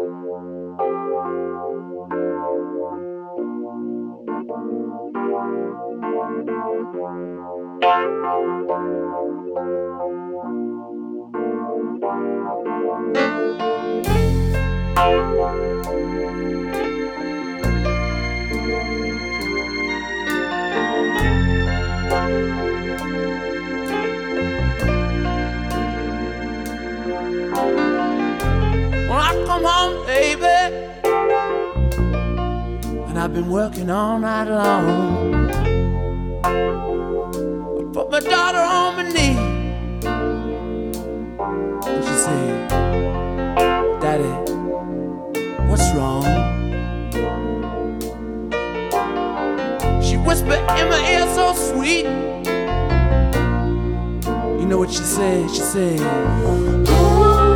When I come home, baby, and I've been working all night long, I put my daughter on my knee, and she said, "Daddy, what's wrong?" She whispered in my ear so sweet. You know what she said? She said, "Ooh."